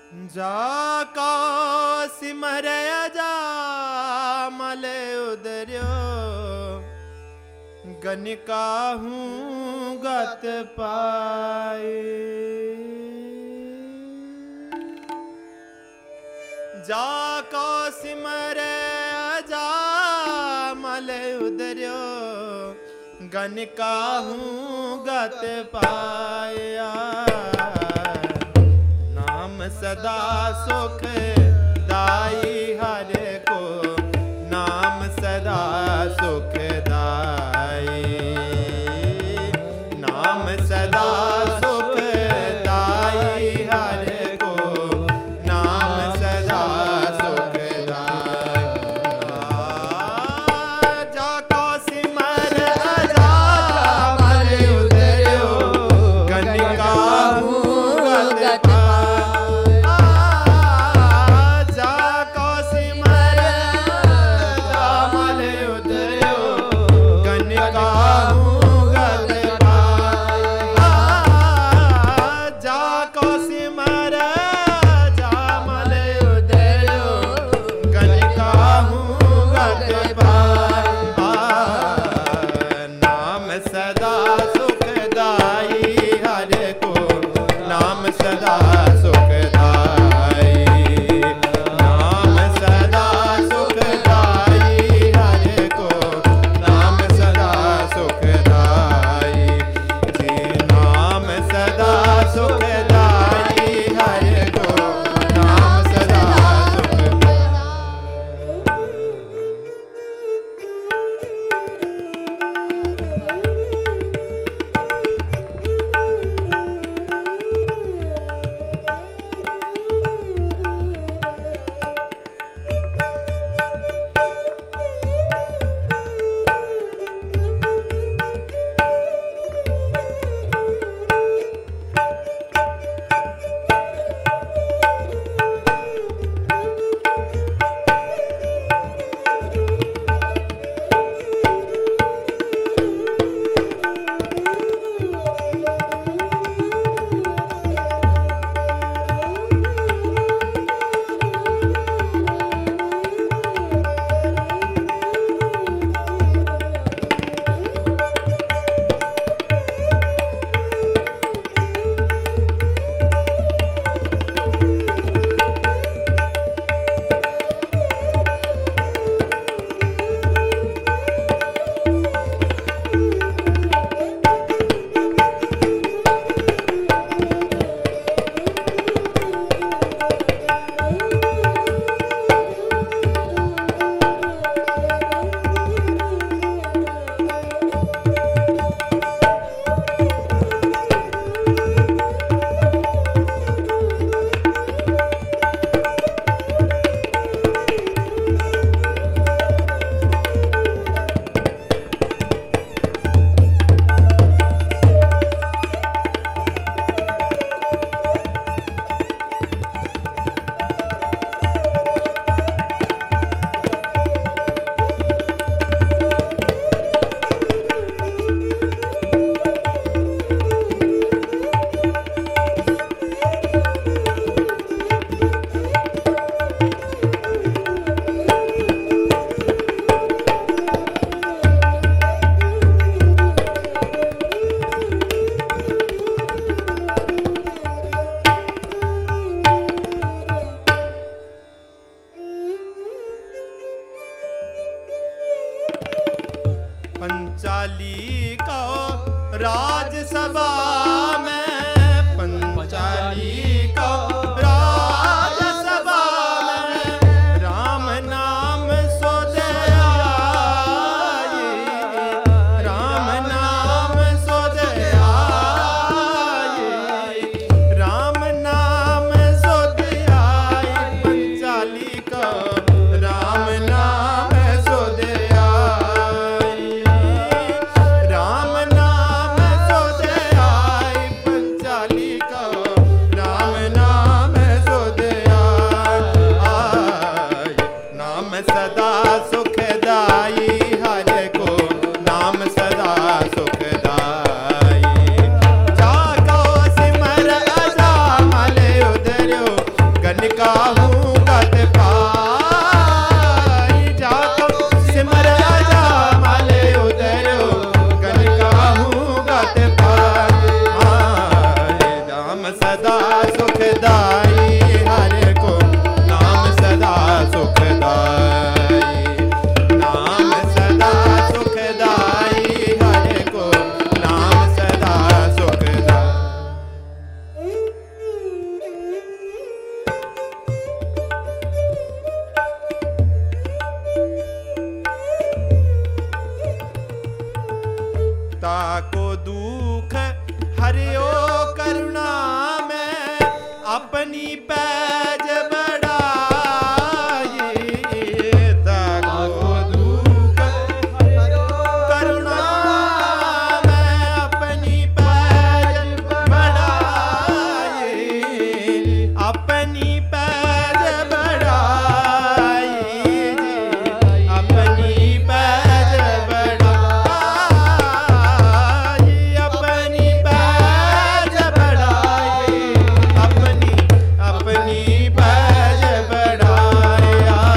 जाको सिमर अजामल उदर्यो गनिकाहू गत पाए। जाको सिमर अजामल उदर्यो गनिकाहू गत पाया। नाम सदा सुख दाई हर को, नाम सदा सुख दाई। नाम सदा सुख दाई हर को, नाम सदा सुख दाई। जाको सिमर अजामल उदर्यो गनिकाहू गत पंचाली को राजसभा में, पंचाली को राजसभा में राम नाम सोधे आई, राम नाम सोधे आई, राम नाम सोधे आई। पंचाली को राम नाम सोधे आई, राम नाम गणिका हूँ गत पाई। जाको सिमर अजामल उतरो गणिका हूँ गत पाई। नाम सदा सुखदाई हर को नाम सदा सुखदाई। नाम सदा सुखदाई हर को नाम सदा सुखदाई। ताको दुख हरियो करुणा में अपनी पैज बढ़ाई। ताको दुख हरियो करुणा में अपनी पैज बढ़ाई। अपनी पैज बढ़ाई अपनी पैज बढ़ाई। अपनी पैज बढ़ाई अपनी पैज बढ़ाई।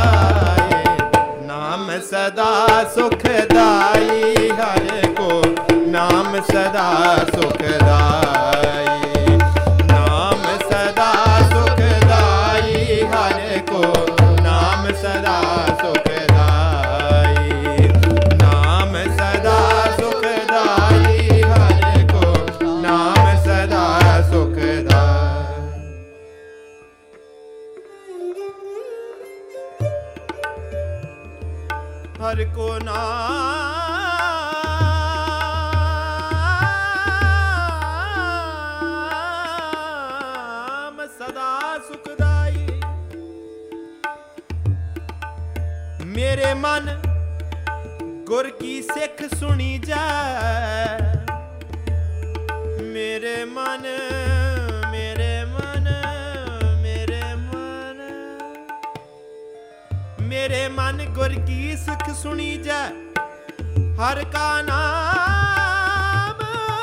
नाम सदा सुखदाई हर को नाम सदा सुखदाई। नाम सदा सुखदाई हर को नाम सदा सुखदाई। नाम सदा सुखदाई हर को नाम सदा सुखदाई। हर को नाम सदा सुखदाई। मेरे मन गुर की सिख सुनी जाए। मेरे मन मेरे मन मेरे मन मेरे मन गुर की सिख सुनी जाए। हर का नाम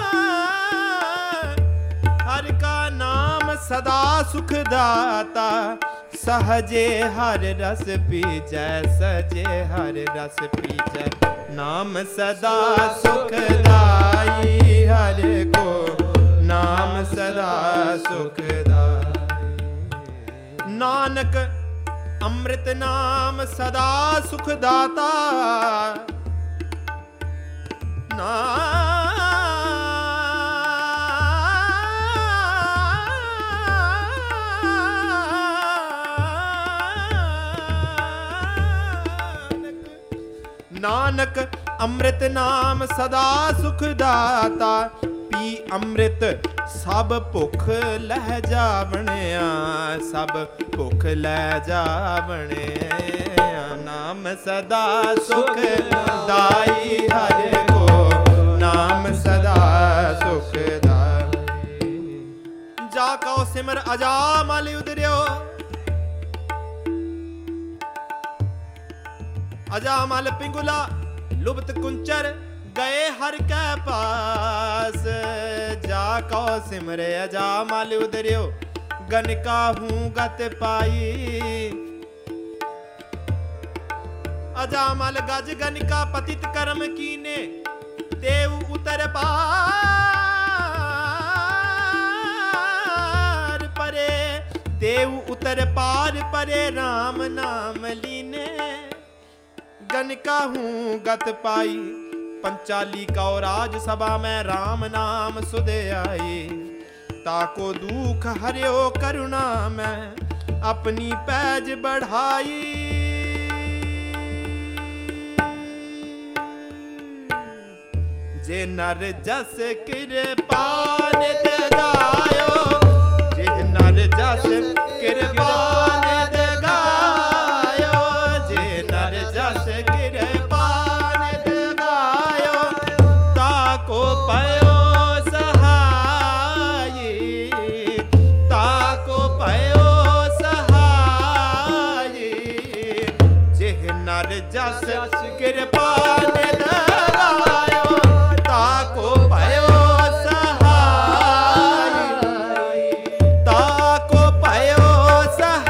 हर का नाम सदा सुखदाता। सहजे हर रस पीजै सजे हर रस पीजै। नाम सदा सुखदाई हर को नाम सदा सुखदाई। नानक अमृत नाम सदा सुखदाता। नानक अमृत नाम सदा सुखदाता। पी अमृत सब भुख लह जावणिया सब भुख लह जावणिया। नाम सदा सुखदाई हर को नाम सदा सुखदाई। जाको सिमर अजामल उतरो अजामल पिंगुला लुप्त कुंचर गए हर के पास। जाको सिमरे अजामल उतरो गणिका हूँ गत पाई। अजामल गज गणिका पतित कर्म कीने देव उतर पार परे। देव उतर पार परे राम नाम लीने। गणिका हूँ गत पाई। पंचाली का राजसभा में राम नाम सुधे आई। ताको दुख हरियो करुणा में अपनी पैज बढ़ाई। जे नर जस कृपा नित गायो। जे नर जस कृपा नित गायो। जे नर जस कृपा नित गायो। ताको पयो सहाय। ताको पयो सहाय। जे नर जस कृपा नित गायो। ताको पयो सहाय। ताको पयो सहाय।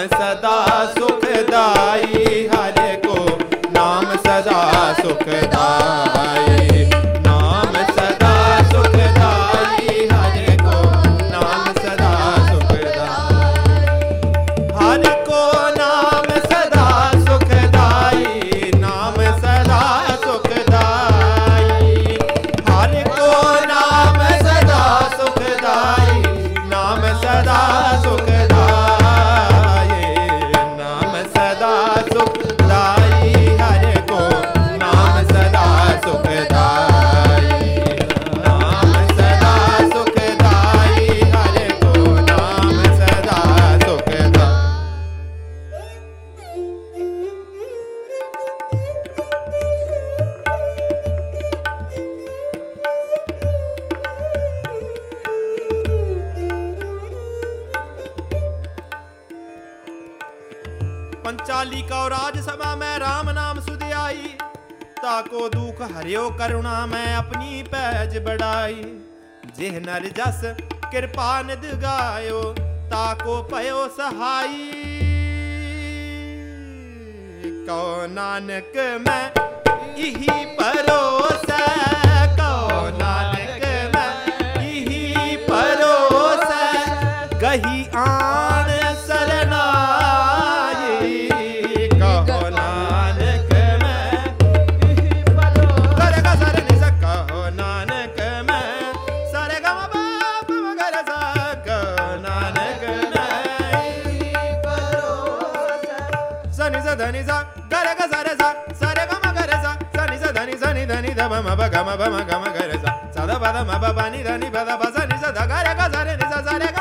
सदा सुखदाई, हरे को नाम सदा सुखदाई, नाम सदा सुखदाई, हरे को नाम सदा सुखदाई, हरे को नाम सदा सुखदाई, नाम सदा सुखदाई, हरे को नाम सदा सुखदाई, नाम सदा सुखदाई, नाम सदा सुखदाई, हरे को नाम सदा सुखदाई, नाम सदा सुखदाई, हरे को नाम सदा सुखदाई। पंचाली का राजसभा में राम नाम सुधियाई, ताको दुख हरियो करुणा में अपनी पैज बढ़ाई, जिह नर जस कृपा निध गायो, ताको पयो सहाई, कौ नानक मैं इही परोसै, कौ नानक मैं इही परोसै, गही आन सरनाई, कहो नानक मैं इही परोसै, सरे गा सरे नि सा, कहो नानक मैं सरे गा मा पा प म ग रे सा, कहो नानक मैं इही परोसै, सा नि सा ध नि सा ग रे गा सरे सा, सरे गा मा ग रे सा, सा नि सा ध नि ध ब म ब ग म ग म ग ग रे सा, सा ध प ध म प प नि ध नि प ध प सा नि सा ध ग रे गा सरे नि सा, सरे गा